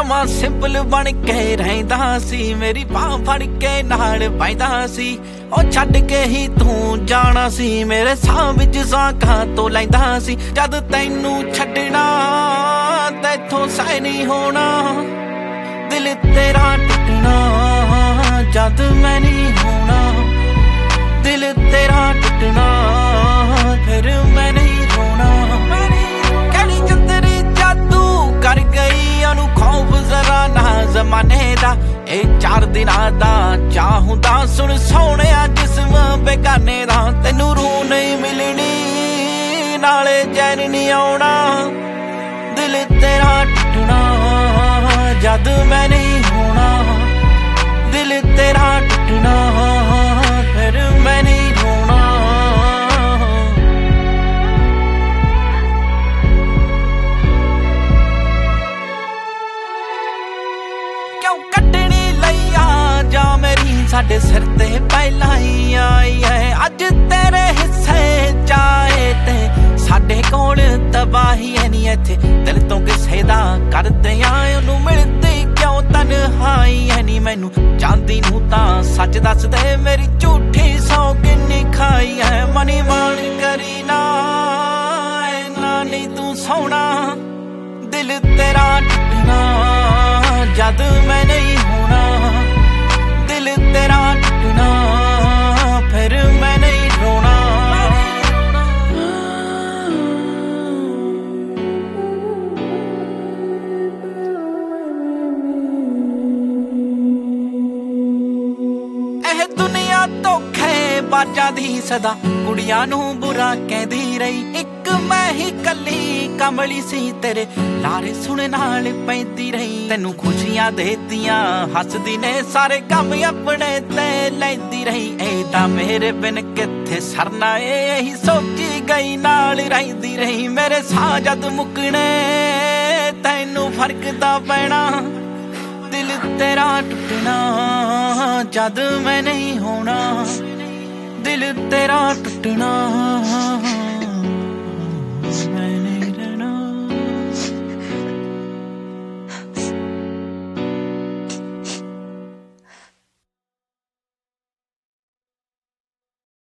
जमा सिंपल बन के रहिंदा सी, मेरी बाह फड़ के नाल बैंदा सी। ओ छड्ड के ही तू जाना सी, मेरे साह विच सां तो लैंदा सी। जद तैनू छड्डना तैथों सह नहीं होना, दिल तेरा टुटना जद मैं नहीं होना। दिल तेरा टुटना फिर मैं नहीं रोना। कहनी चंदरी जादू कर गई, ओनू खौफ जरा ना जमाने दा। ए 4 दिनां दा चाहुंदा सुन सोहणिया जिस्म बेगाने दा। तैनू रूह नहीं मिलनी नाले चैन नहीं आउणा, दिल तेरा टुटना जद मैं नहीं होना। दिल तेरा टुटना फिर मैं नहीं रोना। क्यों कटनी लैया जा मेरी साडे सिर ते पहला ही आई है। अज तेरे हिस्से चाहे ते साडे कोल तबाही है नी इत्थे। दिल तो किसे दा करदे आए ओनू मिलदी क्यों तन्हाई है नी। मैनू चांदी नू तां सच दस दे, मेरी झूठी सौ किन्नी खाई है। मनी मान करी ना इन्ना नहीं तू सोना, दिल तेरा टुटना जद मैं नहीं होना। दिल तेरा टुटना फिर मैं नहीं रोना। ਇਹ ਦੁਨੀਆ ਧੋਖੇ ਬਾਜਾਂ ਦੀ ਸਦਾ ਕੁੜੀਆਂ ਨੂੰ ਬੁਰਾ ਕਹਿੰਦੀ ਰਹੀ। ਇੱਕ ਮੈਂ ਹੀ ਕੱਲੀ ਕਮਲੀ ਸੀ ਤੇਰੇ ਲਾਰੇ ਸੁਣ ਨਾਲ ਪੈਂਦੀ ਰਹੀ। ਤੈਨੂੰ ਖੁਸ਼ੀਆਂ ਦੇਤੀਆਂ ਹੱਸਦੀ ਨੇ, ਸਾਰੇ ਕੰਮ ਆਪਣੇ ਤੇ ਲੈਂਦੀ ਰਹੀ। ਇਹ ਤਾਂ ਮੇਰੇ ਬਿਨ ਕਿੱਥੇ ਸਰਨਾ ਏ, ਇਹੀ ਸੋਚੀ ਗਈ ਨਾਲ ਰਹਿੰਦੀ ਰਹੀ। ਮੇਰੇ ਸਾਹ ਜਦ ਮੁੱਕਣੇ ਤੈਨੂੰ ਫਰਕ ਤਾਂ ਪੈਣਾ, दिल तेरा टुटना जद मैं नहीं होना। दिल तेरा टुटना